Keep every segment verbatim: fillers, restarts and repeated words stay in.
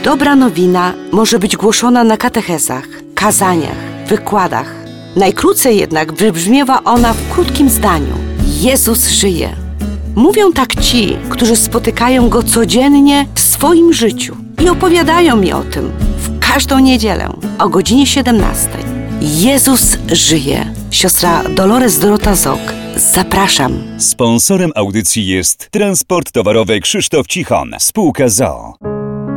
Dobra nowina może być głoszona na katechezach, kazaniach, wykładach. Najkrócej jednak wybrzmiewa ona w krótkim zdaniu. Jezus żyje. Mówią tak ci, którzy spotykają Go codziennie w swoim życiu i opowiadają mi o tym w każdą niedzielę o godzinie siedemnastej. Jezus żyje. Siostra Dolores Dorota Zok. Zapraszam. Sponsorem audycji jest Transport Towarowy Krzysztof Cichon, spółka z o o.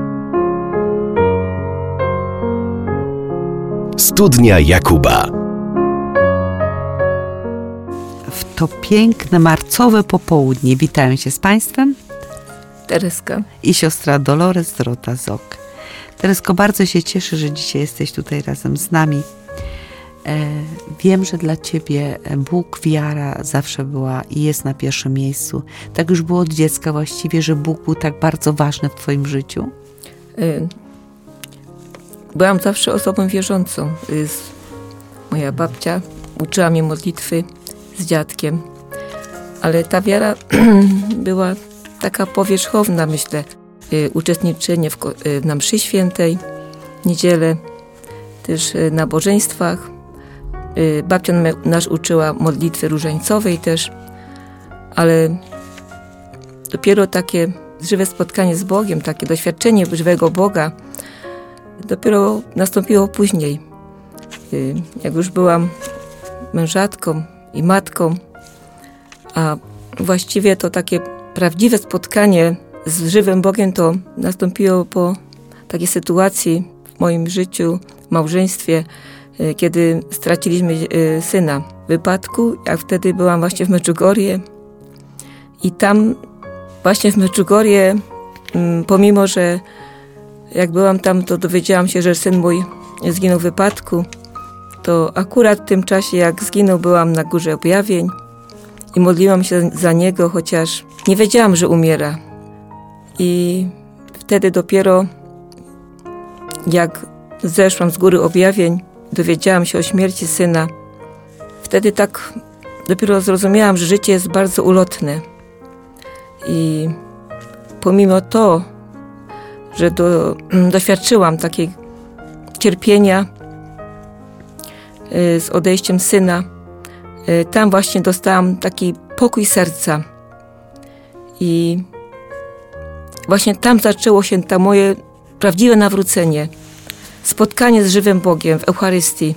Studnia Jakuba. W to piękne marcowe popołudnie witają się z Państwem Tereska i siostra Dolores Dorota Zok. Teresko, bardzo się cieszę, że dzisiaj jesteś tutaj razem z nami. E, wiem, że dla Ciebie Bóg, wiara zawsze była i jest na pierwszym miejscu. Tak już było od dziecka właściwie, że Bóg był tak bardzo ważny w Twoim życiu? Y- Byłam zawsze osobą wierzącą. Moja babcia uczyła mnie modlitwy z dziadkiem, ale ta wiara była taka powierzchowna, myślę. Uczestniczenie w, na mszy świętej, w niedzielę, też w nabożeństwach. Babcia nas uczyła modlitwy różańcowej też, ale dopiero takie żywe spotkanie z Bogiem, takie doświadczenie żywego Boga dopiero nastąpiło później. Jak już byłam mężatką i matką, a właściwie to takie prawdziwe spotkanie z żywym Bogiem to nastąpiło po takiej sytuacji w moim życiu, w małżeństwie, kiedy straciliśmy syna w wypadku. Ja wtedy byłam właśnie w Medjugorje i tam właśnie w Medjugorje, pomimo że jak byłam tam, to dowiedziałam się, że syn mój zginął w wypadku. To akurat w tym czasie, jak zginął, byłam na Górze Objawień i modliłam się za niego, chociaż nie wiedziałam, że umiera. I wtedy dopiero, jak zeszłam z Góry Objawień, dowiedziałam się o śmierci syna. Wtedy tak dopiero zrozumiałam, że życie jest bardzo ulotne. I pomimo to, że do, doświadczyłam takiego cierpienia y, z odejściem syna. Y, tam właśnie dostałam taki pokój serca. I właśnie tam zaczęło się to moje prawdziwe nawrócenie. Spotkanie z żywym Bogiem w Eucharystii.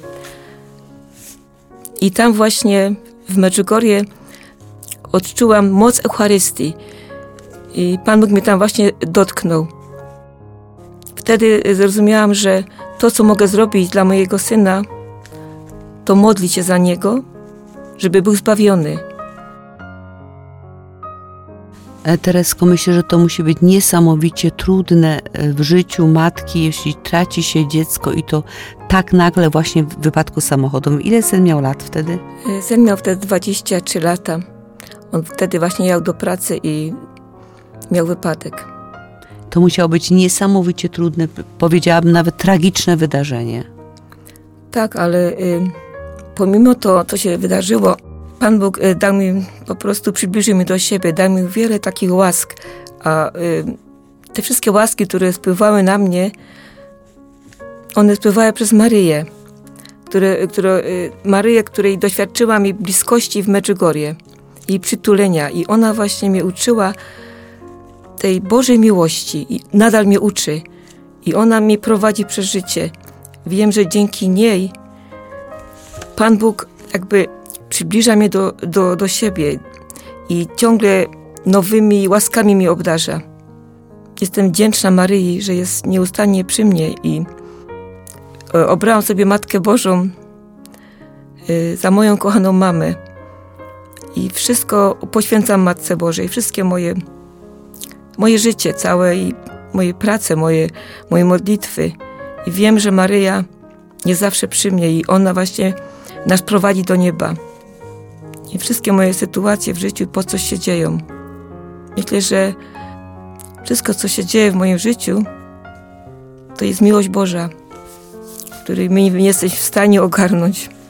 I tam właśnie w Medjugorje odczułam moc Eucharystii. I Pan Bóg mnie tam właśnie dotknął. Wtedy zrozumiałam, że to, co mogę zrobić dla mojego syna, to modlić się za niego, żeby był zbawiony. Teresko, myślę, że to musi być niesamowicie trudne w życiu matki, jeśli traci się dziecko i to tak nagle właśnie w wypadku samochodowym. Ile syn miał lat wtedy? Syn miał wtedy dwadzieścia trzy lata. On wtedy właśnie jechał do pracy i miał wypadek. To musiało być niesamowicie trudne, powiedziałabym nawet tragiczne wydarzenie. Tak, ale y, pomimo to, co się wydarzyło, Pan Bóg y, dał mi, po prostu przybliżył mnie do siebie, dał mi wiele takich łask. A y, te wszystkie łaski, które spływały na mnie, one spływały przez Maryję. Które, które, y, Maryję, której doświadczyłam jej bliskości w Medjugorje, jej przytulenia. I ona właśnie mnie uczyła tej Bożej miłości i nadal mnie uczy. I ona mnie prowadzi przez życie. Wiem, że dzięki niej Pan Bóg jakby przybliża mnie do, do, do siebie i ciągle nowymi łaskami mnie obdarza. Jestem wdzięczna Maryi, że jest nieustannie przy mnie i obrałam sobie Matkę Bożą za moją kochaną mamę. I wszystko poświęcam Matce Bożej, wszystkie moje Moje życie całe i moje prace, moje, moje modlitwy. I wiem, że Maryja jest zawsze przy mnie i ona właśnie nas prowadzi do nieba. I wszystkie moje sytuacje w życiu po coś się dzieją. Myślę, że wszystko, co się dzieje w moim życiu, to jest miłość Boża, której my nie jesteś w stanie ogarnąć.